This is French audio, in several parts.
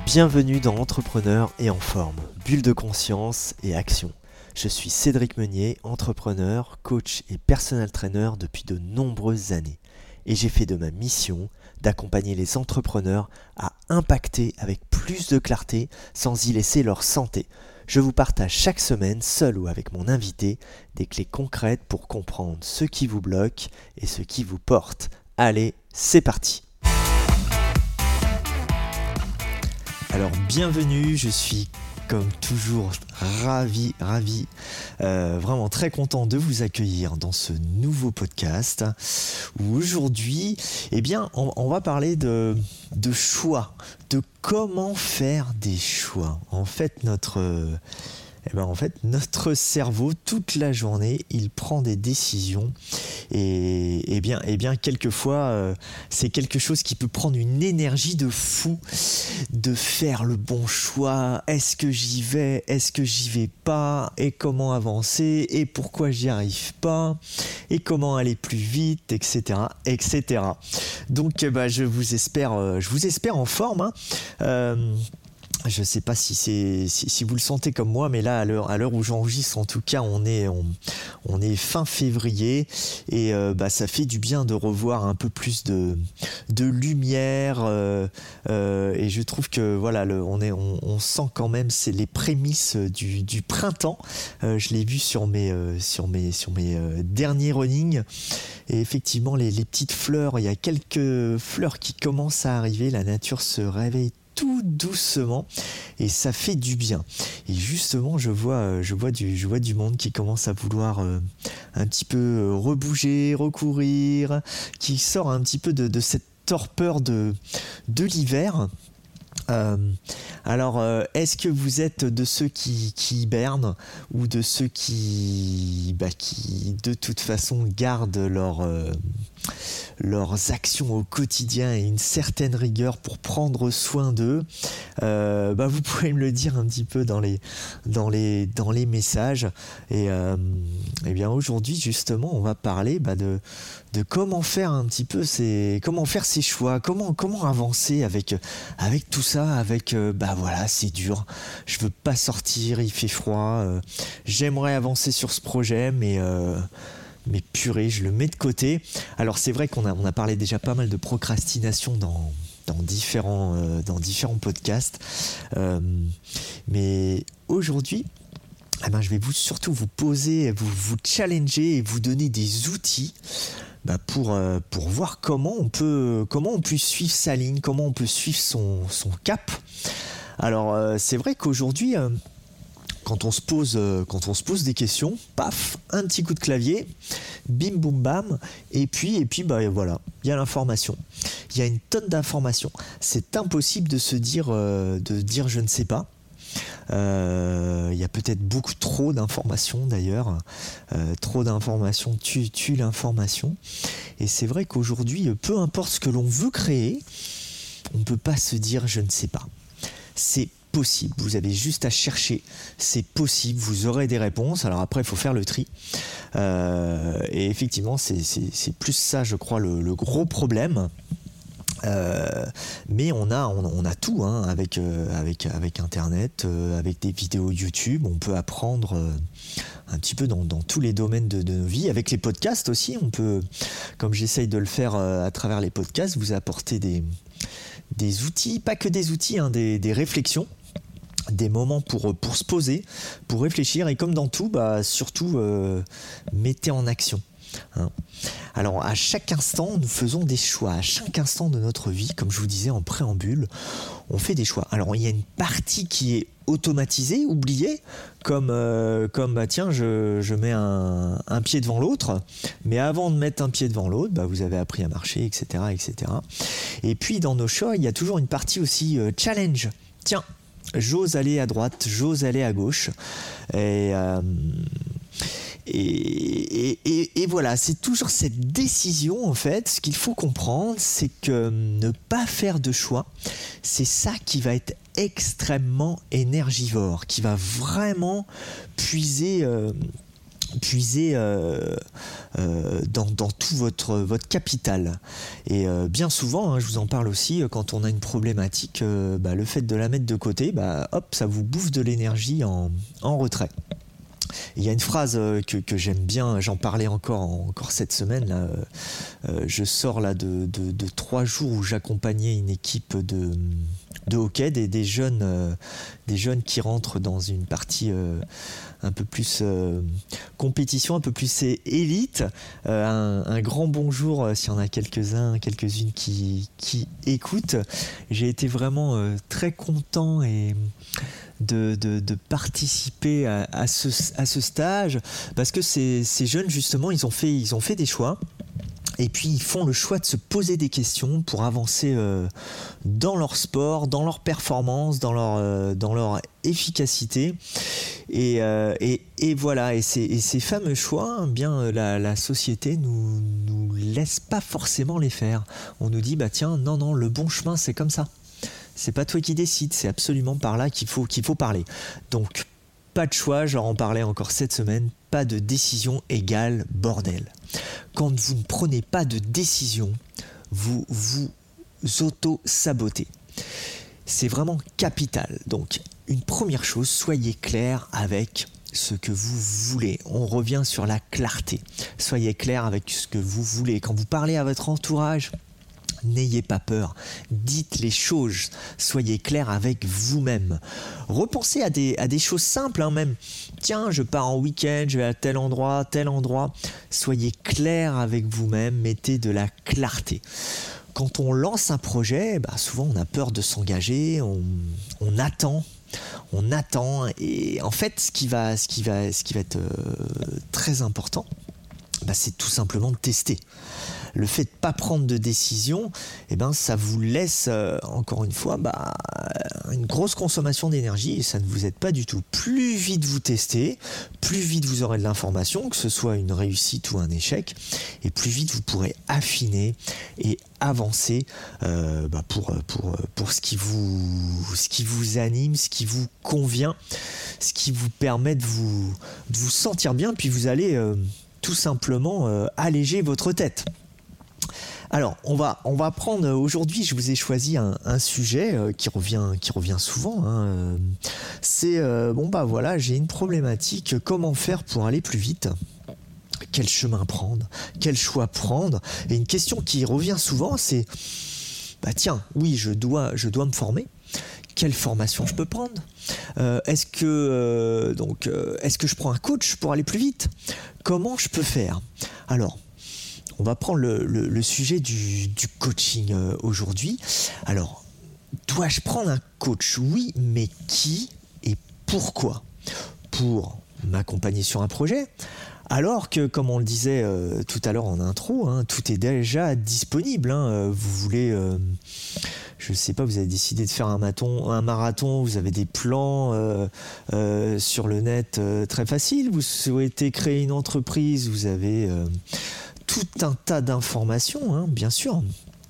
Bienvenue dans Entrepreneur et en forme, bulle de conscience et action. Je suis Cédric Meunier, entrepreneur, coach et personal trainer depuis de nombreuses années. Et j'ai fait de ma mission d'accompagner les entrepreneurs à impacter avec plus de clarté sans y laisser leur santé. Je vous partage chaque semaine, seul ou avec mon invité, des clés concrètes pour comprendre ce qui vous bloque et ce qui vous porte. Allez, c'est parti! Alors bienvenue, je suis comme toujours ravi, vraiment très content de vous accueillir dans ce nouveau podcast où aujourd'hui, on va parler de choix, de comment faire des choix. En fait, notre cerveau, toute la journée, il prend des décisions et bien quelquefois, c'est quelque chose qui peut prendre une énergie de fou de faire le bon choix. Est-ce que j'y vais? Est-ce que j'y vais pas? Et comment avancer? Et pourquoi j'y arrive pas? Et comment aller plus vite? Etc. Donc, je vous espère en forme, Je ne sais pas si vous le sentez comme moi, mais là, à l'heure où j'enregistre, en tout cas, on est fin février et ça fait du bien de revoir un peu plus de lumière et je trouve que voilà, on sent quand même c'est les prémices du printemps. Je l'ai vu sur mes derniers runnings et effectivement les petites fleurs, il y a quelques fleurs qui commencent à arriver, la nature se réveille tout doucement et ça fait du bien. Et justement, je vois du monde qui commence à vouloir un petit peu rebouger, recourir, qui sort un petit peu de cette torpeur de l'hiver. Est-ce que vous êtes de ceux qui hibernent ou de ceux qui de toute façon gardent leurs actions au quotidien et une certaine rigueur pour prendre soin d'eux? Vous pouvez me le dire un petit peu dans les messages. Et aujourd'hui justement on va parler de comment faire un petit peu comment faire ses choix, comment avancer avec tout ça, c'est dur, je veux pas sortir, il fait froid, j'aimerais avancer sur ce projet mais purée, je le mets de côté. Alors c'est vrai qu'on a parlé déjà pas mal de procrastination dans différents podcasts, mais aujourd'hui je vais surtout vous poser, vous challenger et vous donner des outils pour voir comment on peut suivre sa ligne, comment on peut suivre son cap. Alors c'est vrai qu'aujourd'hui quand on se pose des questions, paf, un petit coup de clavier, bim boum bam, et puis voilà, il y a l'information. Il y a une tonne d'informations. C'est impossible de se dire je ne sais pas. Il y a peut-être beaucoup trop d'informations d'ailleurs. Trop d'informations tue l'information. Et c'est vrai qu'aujourd'hui, peu importe ce que l'on veut créer, on ne peut pas se dire je ne sais pas. C'est possible, vous avez juste à chercher, c'est possible, vous aurez des réponses. Alors après il faut faire le tri et effectivement c'est plus ça, je crois, le gros problème. Mais on a tout avec internet, avec des vidéos YouTube, on peut apprendre un petit peu dans tous les domaines de nos vies. Avec les podcasts aussi, on peut, comme j'essaye de le faire à travers les podcasts, vous apporter des outils, pas que des outils, des réflexions, des moments pour se poser, pour réfléchir, et comme dans tout, surtout mettez en action. Alors à chaque instant nous faisons des choix, à chaque instant de notre vie, comme je vous disais en préambule, on fait des choix. Alors il y a une partie qui est automatisée, oubliée, comme tiens, je mets un pied devant l'autre, mais avant de mettre un pied devant l'autre, vous avez appris à marcher, etc. Et puis dans nos choix, il y a toujours une partie aussi challenge. Tiens, j'ose aller à droite, j'ose aller à gauche, et voilà, c'est toujours cette décision. En fait, ce qu'il faut comprendre, c'est que ne pas faire de choix, c'est ça qui va être extrêmement énergivore, qui va vraiment puiser puiser dans tout votre capital. Et bien souvent, hein, je vous en parle aussi, quand on a une problématique, le fait de la mettre de côté, hop, ça vous bouffe de l'énergie en retrait. Il y a une phrase que j'aime bien, j'en parlais encore cette semaine. Là, je sors là de 3 jours où j'accompagnais une équipe de hockey, des jeunes qui rentrent dans une partie un peu plus compétition, un peu plus élite. Un grand bonjour s'il y en a quelques-unes qui écoutent. J'ai été vraiment très content de participer à ce stage, parce que ces jeunes justement ils ont fait des choix, et puis ils font le choix de se poser des questions pour avancer dans leur sport, dans leur performance, dans leur efficacité, et voilà, et ces fameux choix, bien la société nous laisse pas forcément les faire. On nous dit tiens, non, le bon chemin c'est comme ça. C'est pas toi qui décides, c'est absolument par là qu'il faut parler. Donc, pas de choix, j'en en parlais encore cette semaine, pas de décision égale bordel. Quand vous ne prenez pas de décision, vous vous auto-sabotez. C'est vraiment capital. Donc, une première chose, soyez clair avec ce que vous voulez. On revient sur la clarté. Soyez clair avec ce que vous voulez. Quand vous parlez à votre entourage, n'ayez pas peur, dites les choses, soyez clair avec vous-même. Repensez à des choses simples, hein, même. Tiens, je pars en week-end, je vais à tel endroit. Soyez clair avec vous-même, mettez de la clarté. Quand on lance un projet, souvent on a peur de s'engager, on attend, et en fait ce qui va être très important, c'est tout simplement de tester. Le fait de ne pas prendre de décision, ça vous laisse, encore une fois, une grosse consommation d'énergie, et ça ne vous aide pas du tout. Plus vite vous testez, plus vite vous aurez de l'information, que ce soit une réussite ou un échec, et plus vite vous pourrez affiner et avancer pour ce qui vous anime, ce qui vous convient, ce qui vous permet de vous sentir bien, puis vous allez tout simplement alléger votre tête. Alors, on va prendre aujourd'hui, je vous ai choisi un sujet qui revient souvent. Hein. C'est voilà, j'ai une problématique. Comment faire pour aller plus vite ? Quel chemin prendre ? Quel choix prendre ? Et une question qui revient souvent, c'est tiens, oui, je dois me former. Quelle formation je peux prendre ? Est-ce que je prends un coach pour aller plus vite ? Comment je peux faire ? Alors, on va prendre le sujet du coaching aujourd'hui. Alors, dois-je prendre un coach ? Oui, mais qui et pourquoi ? Pour m'accompagner sur un projet ? Alors que, comme on le disait tout à l'heure en intro, hein, tout est déjà disponible. Hein. Vous voulez, je ne sais pas, vous avez décidé de faire un marathon, vous avez des plans sur le net très faciles. Vous souhaitez créer une entreprise, vous avez tout un tas d'informations, hein, bien sûr.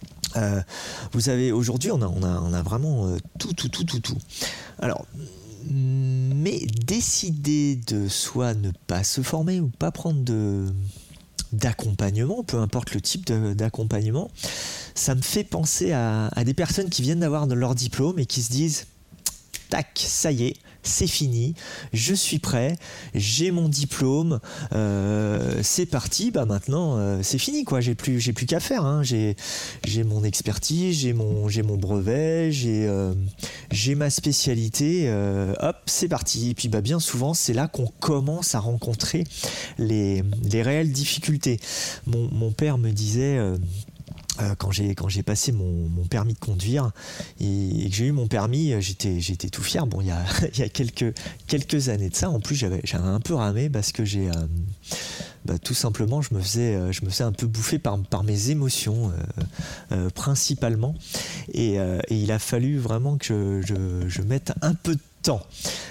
Vous avez aujourd'hui, on a vraiment tout. Alors, mais décider de soit ne pas se former ou pas prendre d'accompagnement, peu importe le type d'accompagnement, ça me fait penser à des personnes qui viennent d'avoir leur diplôme et qui se disent tac, ça y est, c'est fini, je suis prêt, j'ai mon diplôme, c'est parti, maintenant c'est fini quoi, j'ai plus qu'à faire, hein. J'ai mon expertise, j'ai mon brevet, j'ai ma spécialité, hop, c'est parti. Et puis bien souvent c'est là qu'on commence à rencontrer les réelles difficultés. Mon père me disait quand j'ai passé mon permis de conduire et que j'ai eu mon permis, j'étais tout fier. Bon, il y a quelques années de ça, en plus j'avais un peu ramé parce que tout simplement je me faisais un peu bouffer par mes émotions principalement, et il a fallu vraiment que je mette un peu de temps,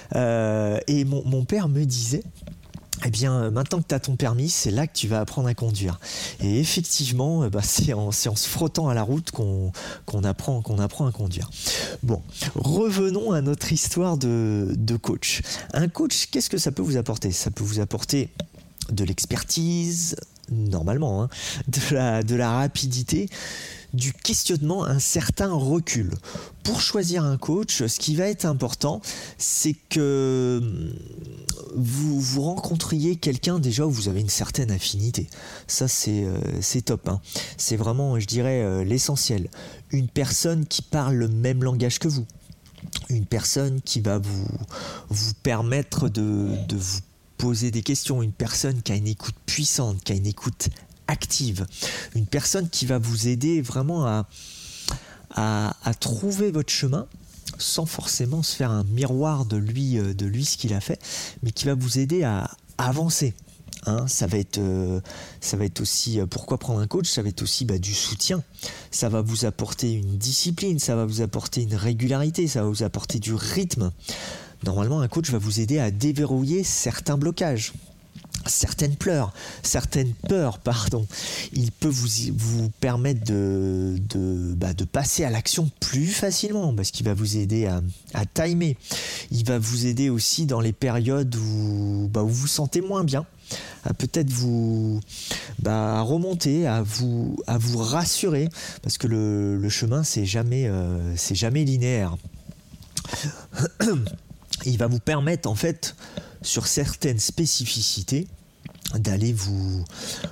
et mon père me disait: eh bien, maintenant que tu as ton permis, c'est là que tu vas apprendre à conduire. Et effectivement, c'est en se frottant à la route qu'on apprend à conduire. Bon, revenons à notre histoire de coach. Un coach, qu'est-ce que ça peut vous apporter ? Ça peut vous apporter de l'expertise, normalement, hein, de la rapidité, du questionnement, un certain recul. Pour choisir un coach, ce qui va être important, c'est que vous rencontriez quelqu'un déjà où vous avez une certaine affinité. Ça, c'est top, hein. C'est vraiment, je dirais, l'essentiel. Une personne qui parle le même langage que vous. Une personne qui va vous permettre de vous poser des questions. Une personne qui a une écoute puissante, qui a une écoute active, une personne qui va vous aider vraiment à trouver votre chemin sans forcément se faire un miroir de lui ce qu'il a fait, mais qui va vous aider à avancer. Hein, ça va être aussi, pourquoi prendre un coach, ça va être aussi du soutien, ça va vous apporter une discipline, ça va vous apporter une régularité, ça va vous apporter du rythme. Normalement, un coach va vous aider à déverrouiller certains blocages. Certaines peurs, il peut vous permettre de passer à l'action plus facilement parce qu'il va vous aider à timer. Il va vous aider aussi dans les périodes où vous vous sentez moins bien, à peut-être vous remonter, à vous rassurer parce que le chemin c'est jamais linéaire. Il va vous permettre en fait sur certaines spécificités d'aller vous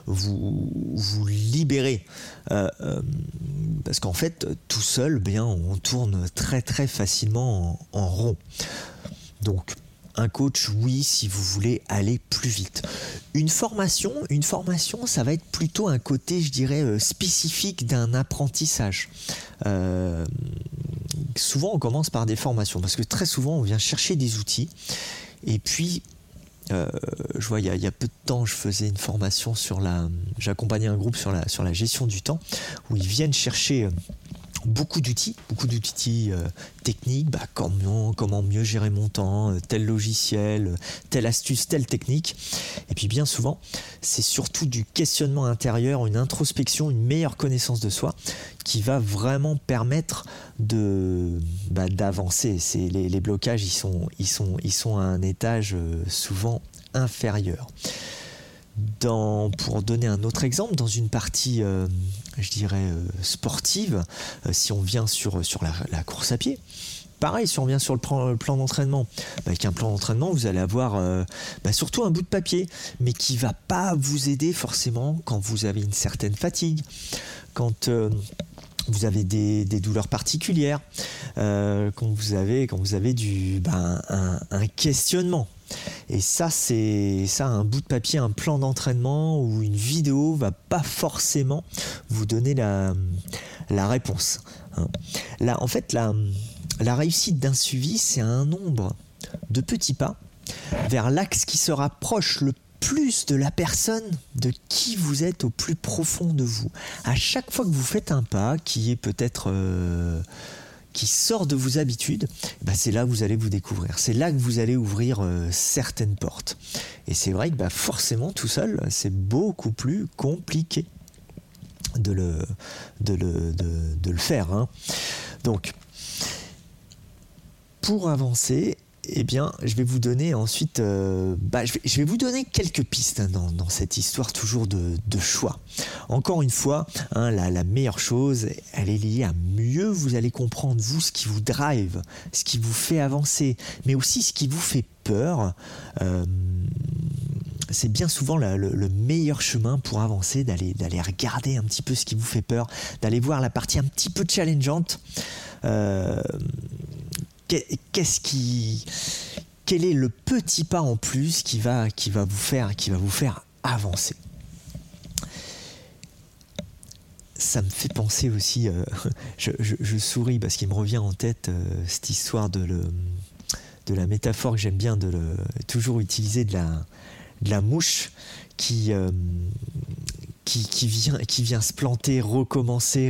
libérer parce qu'en fait tout seul on tourne très très facilement en rond. Donc un coach, oui, si vous voulez aller plus vite. Une formation, ça va être plutôt un côté, je dirais, spécifique d'un apprentissage. Souvent on commence par des formations parce que très souvent on vient chercher des outils et puis je vois il y a peu de temps je faisais une formation j'accompagnais un groupe sur la gestion du temps où ils viennent chercher beaucoup d'outils techniques, comment mieux gérer mon temps, tel logiciel, telle astuce, telle technique. Et puis bien souvent, c'est surtout du questionnement intérieur, une introspection, une meilleure connaissance de soi qui va vraiment permettre d'avancer. Les blocages, ils sont à un étage souvent inférieur. Pour donner un autre exemple, dans une partie, je dirais, sportive, si on vient sur la course à pied, pareil, si on vient sur le plan d'entraînement, avec un plan d'entraînement, vous allez avoir surtout un bout de papier, mais qui ne va pas vous aider forcément quand vous avez une certaine fatigue, quand vous avez des douleurs particulières, quand vous avez un questionnement. Et ça, un bout de papier, un plan d'entraînement ou une vidéo va pas forcément vous donner la réponse. Là, en fait, la réussite d'un suivi, c'est un nombre de petits pas vers l'axe qui se rapproche le plus de la personne de qui vous êtes au plus profond de vous. À chaque fois que vous faites un pas qui est peut-être qui sort de vos habitudes, c'est là que vous allez vous découvrir. C'est là que vous allez ouvrir certaines portes. Et c'est vrai que forcément tout seul, c'est beaucoup plus compliqué de le faire. Hein. Donc, pour avancer, je vais vous donner ensuite, je vais vous donner quelques pistes dans cette histoire toujours de choix. Encore une fois, la meilleure chose, elle est liée à mieux vous allez comprendre vous ce qui vous drive, ce qui vous fait avancer, mais aussi ce qui vous fait peur. C'est bien souvent le meilleur chemin pour avancer, d'aller regarder un petit peu ce qui vous fait peur, d'aller voir la partie un petit peu challengeante. Quel est le petit pas en plus qui va vous faire avancer. Ça me fait penser aussi, je souris parce qu'il me revient en tête cette histoire de la métaphore que j'aime bien toujours utiliser de la mouche qui vient se planter, recommencer.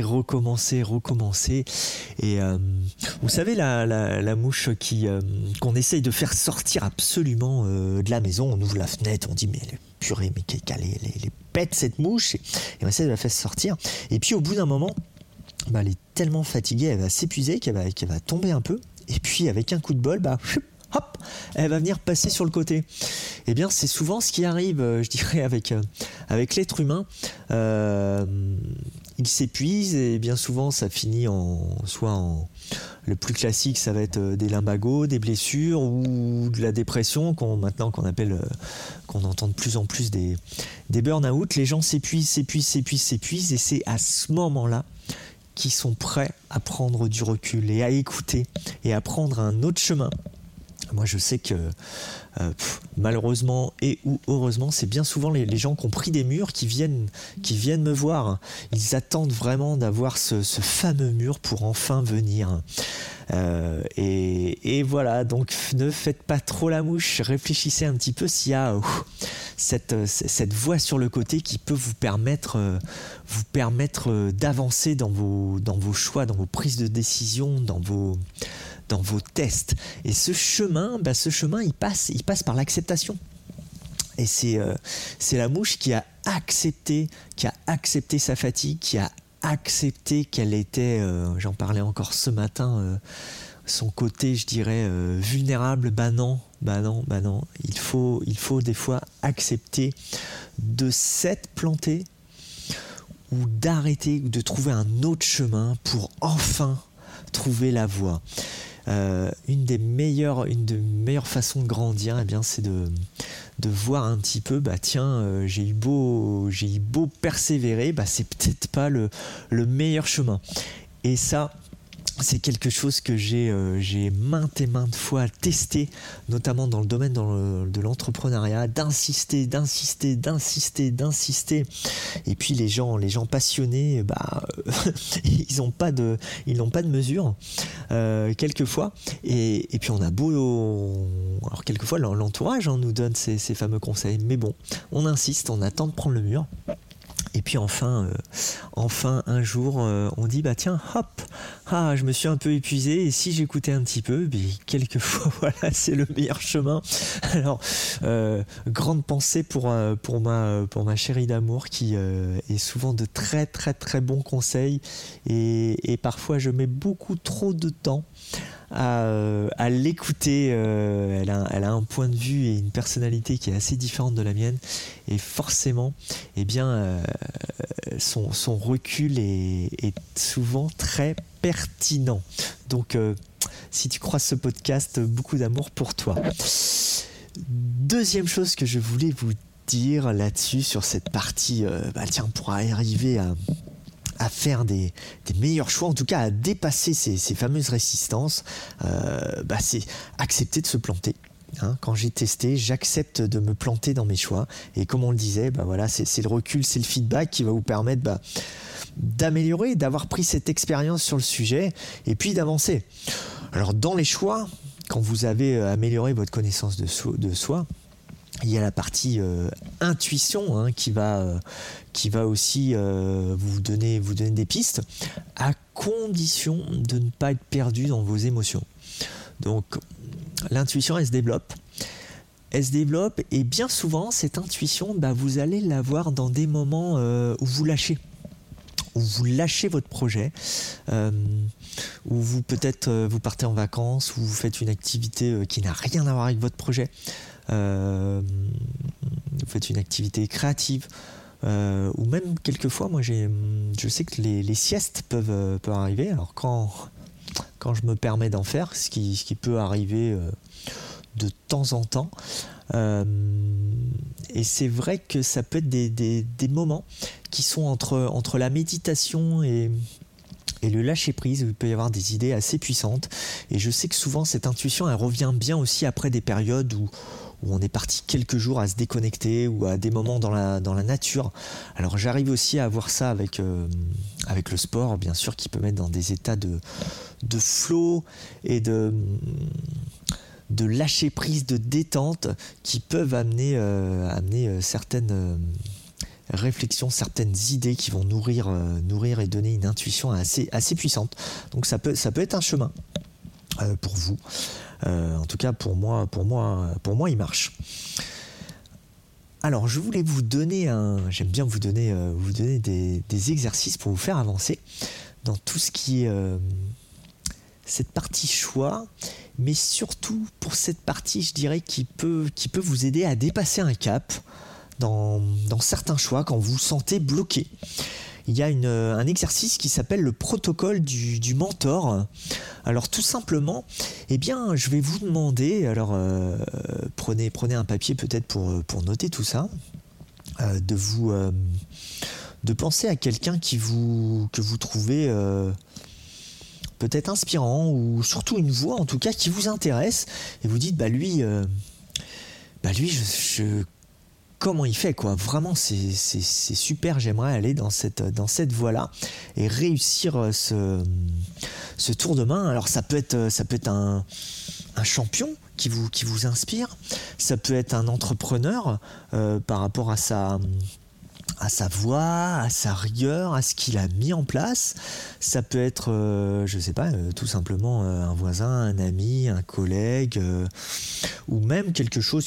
Et vous savez, la mouche qu'on essaye de faire sortir absolument de la maison. On ouvre la fenêtre, on dit mais purée, mais qu'elle est bête cette mouche. Et on essaie de la faire sortir. Et puis au bout d'un moment, elle est tellement fatiguée, elle va s'épuiser qu'elle va tomber un peu. Et puis avec un coup de bol, hop, elle va venir passer sur le côté. Eh bien, c'est souvent ce qui arrive, je dirais, avec l'être humain. Il s'épuise et bien souvent, ça finit le plus classique, ça va être des lumbagos, des blessures ou de la dépression qu'on entend de plus en plus des burn-out. Les gens s'épuisent et c'est à ce moment-là qu'ils sont prêts à prendre du recul et à écouter et à prendre un autre chemin. Moi, je sais que malheureusement et ou heureusement, c'est bien souvent les gens qui ont pris des murs qui viennent me voir. Ils attendent vraiment d'avoir ce fameux mur pour enfin venir. Et voilà, donc ne faites pas trop la mouche. Réfléchissez un petit peu s'il y a cette voie sur le côté qui peut vous permettre d'avancer dans vos choix, dans vos prises de décision, dans vos tests. Et ce chemin, il passe par l'acceptation. Et c'est la mouche qui a accepté sa fatigue, qui a accepté qu'elle était, j'en parlais encore ce matin, son côté, je dirais, vulnérable. Bah non. Il faut des fois accepter de s'être planté ou d'arrêter ou de trouver un autre chemin pour enfin trouver la voie. Une des meilleures façons de grandir, eh bien, c'est de voir un petit peu, j'ai eu beau persévérer, c'est peut-être pas le meilleur chemin. Et ça, c'est quelque chose que j'ai maintes et maintes fois testé, notamment dans le domaine de l'entrepreneuriat, d'insister. Et puis les gens passionnés, ils n'ont pas de mesure quelquefois. Et puis on a alors quelquefois l'entourage nous donne ces fameux conseils. Mais bon, on insiste, on attend de prendre le mur. Et puis enfin un jour, on dit tiens, hop, je me suis un peu épuisé et si j'écoutais un petit peu, quelquefois voilà, c'est le meilleur chemin. Alors grande pensée pour ma chérie d'amour qui est souvent de très très très bons conseils et parfois je mets beaucoup trop de temps à l'écouter. Elle a un point de vue et une personnalité qui est assez différente de la mienne et forcément son recul est souvent très pertinent. Donc si tu crois ce podcast, beaucoup d'amour pour toi. Deuxième chose que je voulais vous dire là-dessus sur cette partie, pour arriver à faire des meilleurs choix, en tout cas à dépasser ces fameuses résistances, c'est accepter de se planter. Quand j'ai testé, j'accepte de me planter dans mes choix. Et comme on le disait, c'est le recul, c'est le feedback qui va vous permettre d'améliorer, d'avoir pris cette expérience sur le sujet et puis d'avancer. Alors dans les choix, quand vous avez amélioré votre connaissance de soi, il y a la partie intuition qui va aussi vous donner des pistes, à condition de ne pas être perdu dans vos émotions. Donc l'intuition, elle se développe et bien souvent cette intuition, vous allez l'avoir dans des moments où vous lâchez votre projet, où vous vous partez en vacances, ou vous faites une activité qui n'a rien à voir avec votre projet. Vous faites une activité créative, ou même quelquefois, moi je sais que les siestes peuvent arriver. Alors quand je me permets d'en faire, ce qui peut arriver de temps en temps, et c'est vrai que ça peut être des moments qui sont entre la méditation et le lâcher prise, où il peut y avoir des idées assez puissantes. Et je sais que souvent cette intuition, elle revient bien aussi après des périodes où on est parti quelques jours à se déconnecter, ou à des moments dans la nature. Alors j'arrive aussi à voir ça avec le sport, bien sûr, qui peut mettre dans des états de flow et de lâcher prise, de détente, qui peuvent amener certaines réflexions, certaines idées qui vont nourrir et donner une intuition assez puissante. Donc ça peut être un chemin pour vous. En tout cas pour moi il marche. Alors je voulais vous donner j'aime bien vous donner des exercices pour vous faire avancer dans tout ce qui est cette partie choix. mais surtout pour cette partie, je dirais, qui peut vous aider à dépasser un cap dans certains choix quand vous vous sentez bloqué. Il y a un exercice qui s'appelle le protocole du mentor. Alors tout simplement, eh bien, je vais vous demander, alors prenez un papier peut-être pour noter tout ça, de penser à quelqu'un que vous trouvez peut-être inspirant, ou surtout une voix en tout cas qui vous intéresse, et vous dites lui, comment il fait, quoi. Vraiment, c'est super, j'aimerais aller dans cette voie-là et réussir ce tour de main. Alors ça peut être un champion qui vous inspire, ça peut être un entrepreneur par rapport à sa voix, à sa rigueur, à ce qu'il a mis en place. Ça peut être, je sais pas, tout simplement un voisin, un ami, un collègue, ou même quelque chose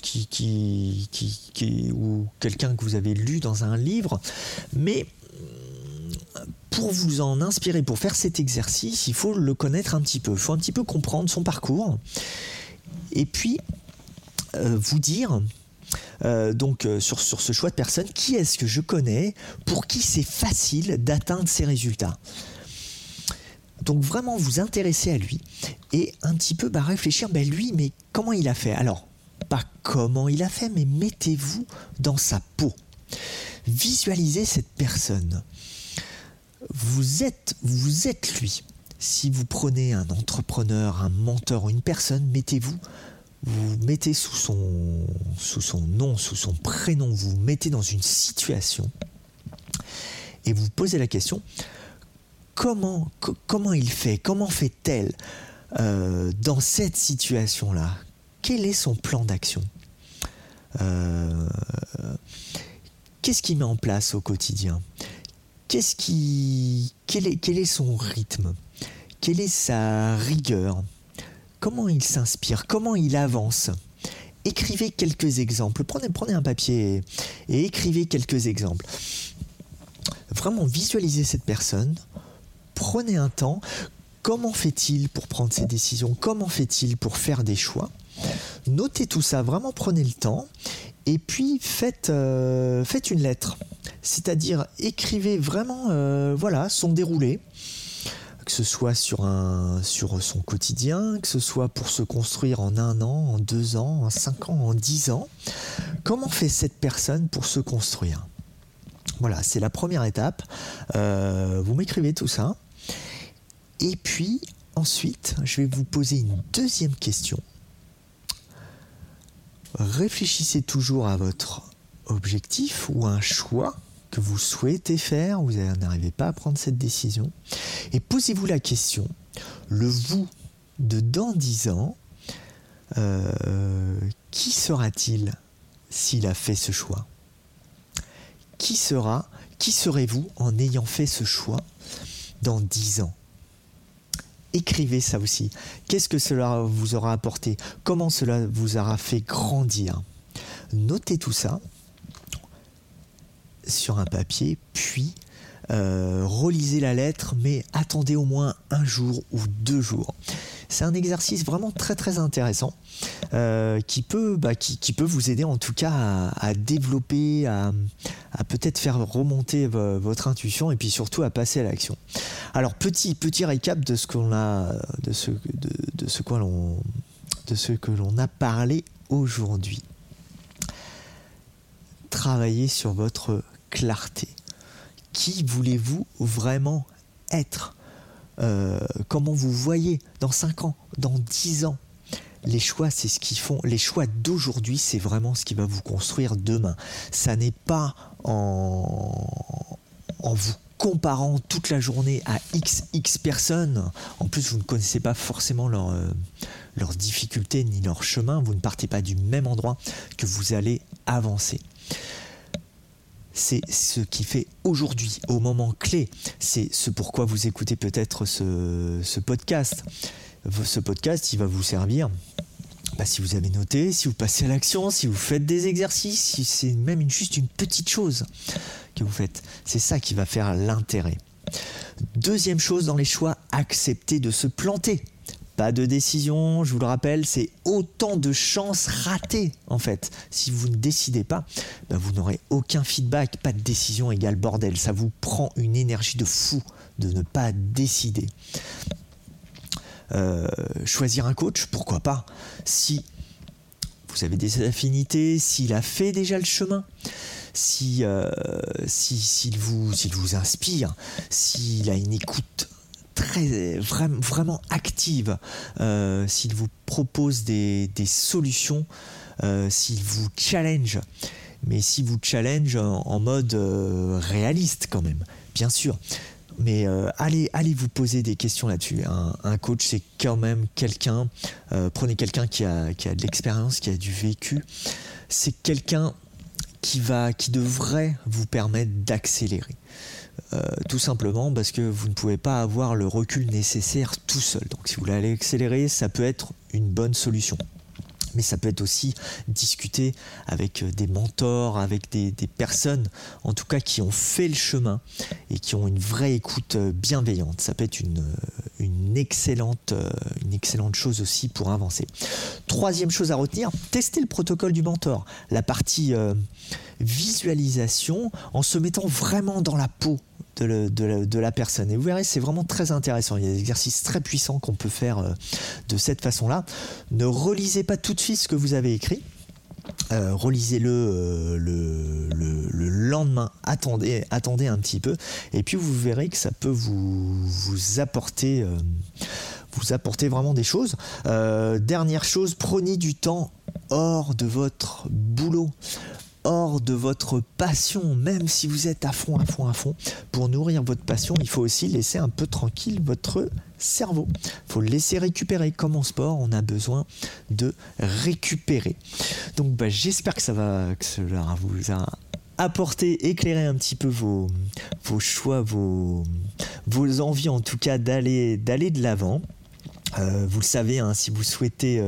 ou quelqu'un que vous avez lu dans un livre. Mais pour vous en inspirer, pour faire cet exercice, il faut le connaître un petit peu. Il faut un petit peu comprendre son parcours. Et puis, vous dire... sur ce choix de personne, qui est-ce que je connais pour qui c'est facile d'atteindre ces résultats. Donc vraiment vous intéresser à lui et un petit peu réfléchir, lui, mais comment il a fait? Alors, pas comment il a fait, mais mettez-vous dans sa peau. Visualisez cette personne. Vous êtes lui. Si vous prenez un entrepreneur, un mentor ou une personne, vous mettez sous son nom, sous son prénom, vous mettez dans une situation et vous posez la question, comment il fait, comment fait-elle dans cette situation-là? Quel est son plan d'action? Qu'est-ce qu'il met en place au quotidien? Quel est son rythme? Quelle est sa rigueur? Comment il s'inspire? Comment il avance? Écrivez quelques exemples. Prenez un papier et écrivez quelques exemples. Vraiment visualisez cette personne. Prenez un temps. Comment fait-il pour prendre ses décisions? Comment fait-il pour faire des choix? Notez tout ça. Vraiment prenez le temps. Et puis faites une lettre. C'est-à-dire écrivez vraiment son déroulé. Que ce soit sur son quotidien, que ce soit pour se construire en 1 an, en 2 ans, en 5 ans, en 10 ans. Comment fait cette personne pour se construire? Voilà, c'est la première étape. Vous m'écrivez tout ça. Et puis, ensuite, je vais vous poser une deuxième question. Réfléchissez toujours à votre objectif ou à un choix que vous souhaitez faire, vous n'arrivez pas à prendre cette décision, et posez-vous la question, le vous de dans 10 ans, qui sera-t-il s'il a fait ce choix? Qui serez-vous en ayant fait ce choix dans 10 ans? Écrivez ça aussi. Qu'est-ce que cela vous aura apporté? Comment cela vous aura fait grandir? Notez tout ça sur un papier, puis relisez la lettre, mais attendez au moins 1 jour ou 2 jours. C'est un exercice vraiment très très intéressant qui peut vous aider en tout cas à développer, à peut-être faire remonter votre intuition et puis surtout à passer à l'action. Alors petit récap de ce qu'on a, de ce que l'on a parlé aujourd'hui. Travaillez sur votre clarté. Qui voulez-vous vraiment être? Comment vous voyez dans 5 ans, dans 10 ans? Les choix, c'est ce qu'ils font. Les choix d'aujourd'hui, c'est vraiment ce qui va vous construire demain. Ça n'est pas en vous comparant toute la journée à XX personnes. En plus, vous ne connaissez pas forcément leurs difficultés ni leur chemin. Vous ne partez pas du même endroit que vous allez avancer. C'est ce qui fait aujourd'hui, au moment clé. C'est ce pourquoi vous écoutez peut-être ce podcast. Ce podcast, il va vous servir si vous avez noté, si vous passez à l'action, si vous faites des exercices, si c'est même juste une petite chose que vous faites. C'est ça qui va faire l'intérêt. Deuxième chose dans les choix, acceptez de se planter. pas de décision, je vous le rappelle, c'est autant de chances ratées en fait. Si vous ne décidez pas, vous n'aurez aucun feedback, pas de décision égale bordel. Ça vous prend une énergie de fou de ne pas décider. Choisir un coach, pourquoi pas, si vous avez des affinités, s'il a fait déjà le chemin, s'il vous inspire, s'il a une écoute vraiment active, s'il vous propose des solutions, s'il vous challenge, mais s'il vous challenge en mode réaliste quand même, bien sûr. Mais allez vous poser des questions là-dessus. Un coach, c'est quand même quelqu'un, prenez quelqu'un qui a de l'expérience, qui a du vécu. C'est quelqu'un qui devrait vous permettre d'accélérer. Tout simplement parce que vous ne pouvez pas avoir le recul nécessaire tout seul. Donc si vous voulez aller accélérer, ça peut être une bonne solution. Mais ça peut être aussi discuter avec des mentors, avec des personnes, en tout cas qui ont fait le chemin et qui ont une vraie écoute bienveillante. Ça peut être une excellente chose aussi pour avancer. Troisième chose à retenir, tester le protocole du mentor. La partie visualisation en se mettant vraiment dans la peau de la personne. Et vous verrez, c'est vraiment très intéressant. Il y a des exercices très puissants qu'on peut faire de cette façon-là. Ne relisez pas tout de suite ce que vous avez écrit. Relisez-le le lendemain. Attendez un petit peu. Et puis vous verrez que ça peut vous apporter vraiment des choses. Dernière chose, prenez du temps hors de votre boulot, hors de votre passion, même si vous êtes à fond. Pour nourrir votre passion, il faut aussi laisser un peu tranquille votre cerveau. Il faut le laisser récupérer. Comme en sport, on a besoin de récupérer. Donc j'espère que cela vous a apporté, éclairé un petit peu vos choix, vos envies en tout cas d'aller de l'avant. Vous le savez, hein, si vous souhaitez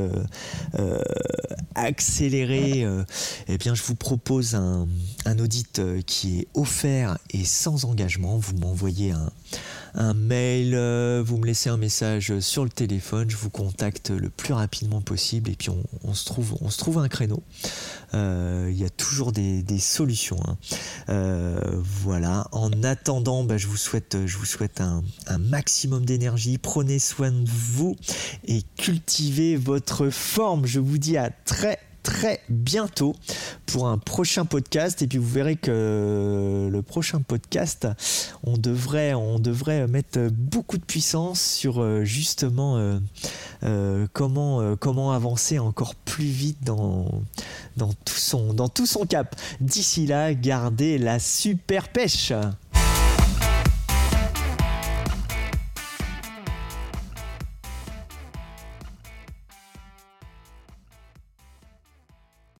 accélérer, eh bien je vous propose un audit qui est offert et sans engagement. Vous m'envoyez un mail, vous me laissez un message sur le téléphone, je vous contacte le plus rapidement possible et puis on se trouve un créneau. Il y a toujours des solutions, hein. Voilà. En attendant, je vous souhaite un maximum d'énergie. Prenez soin de vous et cultivez votre forme. Je vous dis à très bientôt pour un prochain podcast. Et puis vous verrez que le prochain podcast, on devrait mettre beaucoup de puissance sur justement comment avancer encore plus vite dans tout son cap. D'ici là, gardez la super pêche.